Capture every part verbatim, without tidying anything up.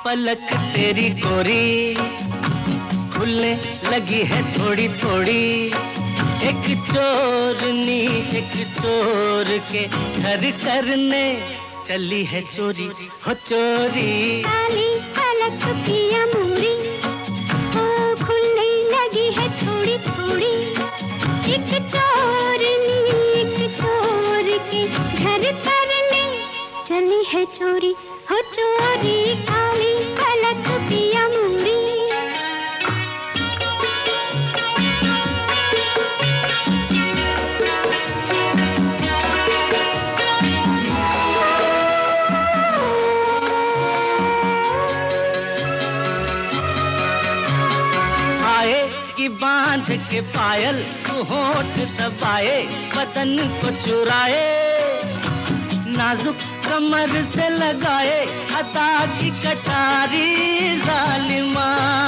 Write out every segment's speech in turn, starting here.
पलक तेरी गोरी, खुलने लगी है थोड़ी थोड़ी। एक चोरनी एक चोर के घर करने चली है चोरी हो चोरी। काली पलक पिया मोरी, ओ खुलने लगी है थोड़ी थोड़ी। एक चोरनी एक चोर के घर करने चली है चोरी हो चोरी। काली पलक पिया मोरी। की बांध के पायल तू होठ दबाए, बदन को चुराए, नाजुक कमर से लगाए अदा की कटारी जालिमा।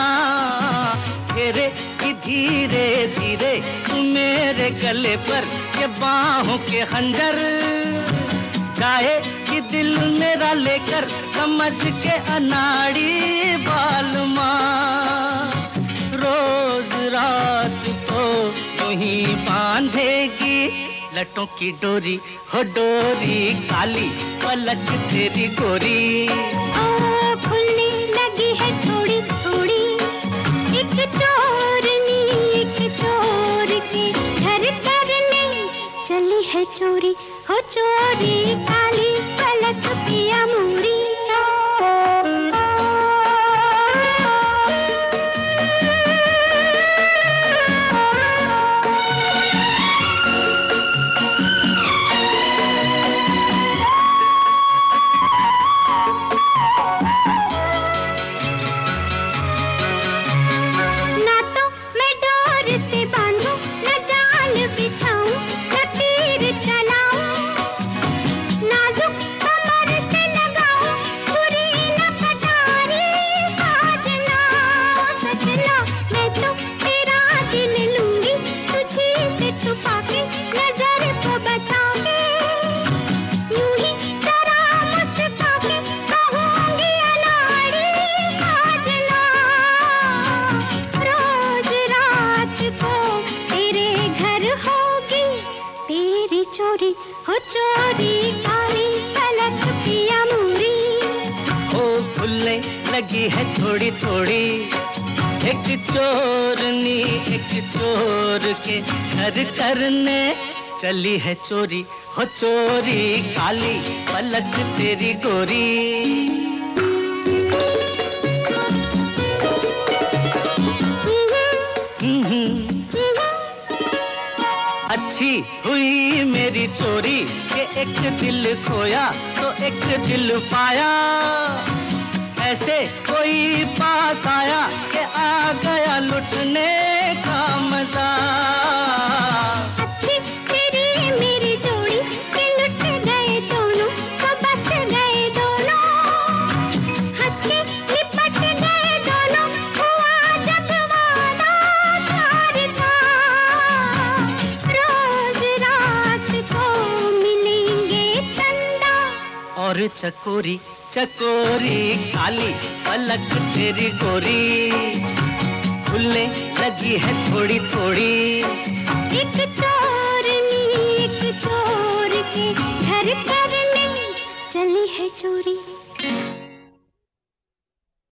घेरे की धीरे धीरे मेरे गले पर के बाहों के खंजर, चाहे कि दिल मेरा लेकर समझ के अनाड़ी बालमा। रोज रात को यूं बांधेगी लटों की डोरी हो डोरी। काली पलक तेरी गोरी, ओ खुलने लगी है थोड़ी थोड़ी। एक चोरनी एक चोर के घर करने चली है चोरी हो चोरी। काली पलक पिया मोरी। चोरी हो चोरी काली पलक पिया मोरी। ओ खुलने लगी है थोड़ी थोड़ी। एक चोरनी एक चोर के घर करने चली है चोरी हो चोरी। काली पलक तेरी गोरी। अच्छी हुई मेरी चोरी के एक दिल खोया तो एक दिल पाया। ऐसे कोई पास आया कि आ गया लुटने का मजा। अच्छी तेरी मेरी जोड़ी के लुट गए दोनों तो बस गए दोनों। हंस के लिपट गए दोनों हुआ जब वादा प्यार था। रोज रात को मिलेंगे चंदा और चकोरी चकोरी। काली पलक तेरी गोरी, खुलने लगी है थोड़ी थोड़ी। एक चोरनी एक चोर के घर करने चली है चोरी।